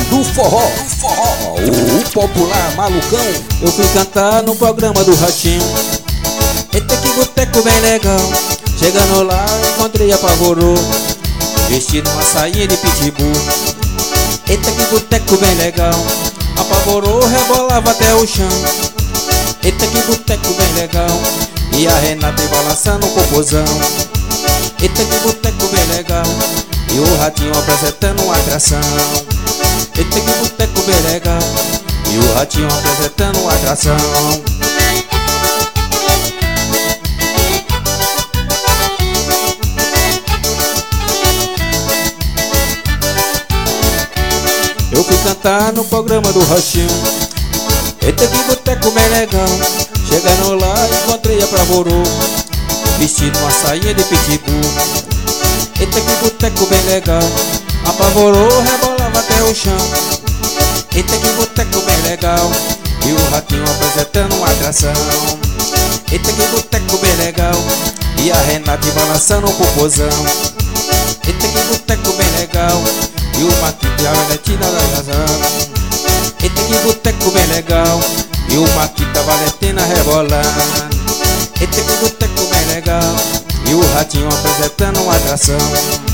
do forró, o popular malucão. Eu fui cantar no programa do Ratinho. Eita, que boteco bem legal. Chegando lá, encontrei Apavorô, vestido uma sainha de pitbull. Eita, que boteco bem legal. Apavorô rebolava até o chão. Eita, que boteco bem legal. E a Renata balançando o popozão. Eita, que boteco bem legal. E o Ratinho apresentando uma atração. Eita, que boteco bem legal. E o Ratinho apresentando uma atração. Eu fui cantar no programa do Ratinho. Eita, que boteco bem legal. Chegando lá, encontrei Apavorô, vestido uma sainha de pitbull. Eita, que boteco bem legal. Apavorô rebolava até o chão. Eita, que boteco bem legal. E o Ratinho apresentando uma atração. Eita, que boteco bem legal. E a Renata balançando o popozão. Eita, que boteco bem legal. E o Maquito e a Valentina dançando. Eita, que boteco bem legal. E o Maquito e a Valentina rebolando. Eita, que boteco bem legal. E o Ratinho apresentando uma atração.